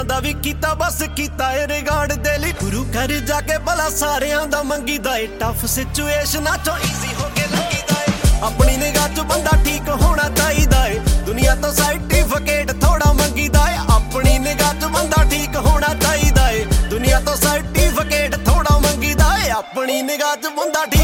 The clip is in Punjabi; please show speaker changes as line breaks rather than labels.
ਦਾ ਵੀ ਕੀਤਾ ਬਸ ਕੀਤਾ ਏ ਰਿਗਾਰਡ ਦੇ ਲਈ ਗੁਰੂ ਘਰ ਜਾ ਕੇ ਭਲਾ ਸਾਰਿਆਂ ਦਾ ਮੰਗੀਦਾ ਏ ਟਫ ਸਿਚੁਏਸ਼ਨਾਂ ਚੋਂ ਈਜ਼ੀ ਹੋ ਕੇ ਲੰਘੀਦਾ ਏ ਆਪਣੀ ਨਿਗਾਹ 'ਚ ਬੰਦਾ ਠੀਕ ਹੋਣਾ ਚਾਹੀਦਾ ਏ ਦੁਨੀਆ ਤੋਂ ਸਰਟੀਫਿਕੇਟ ਥੋੜਾ ਮੰਗੀਦਾ ਏ ਆਪਣੀ ਨਿਗਾਹ 'ਚ ਬੰਦਾ ਠੀਕ ਹੋਣਾ ਚਾਹੀਦਾ ਏ ਦੁਨੀਆ ਤੋਂ ਸਰਟੀਫਿਕੇਟ ਥੋੜਾ ਮੰਗੀਦਾ ਏ ਆਪਣੀ ਨਿਗਾਹ 'ਚ ਬੰਦਾ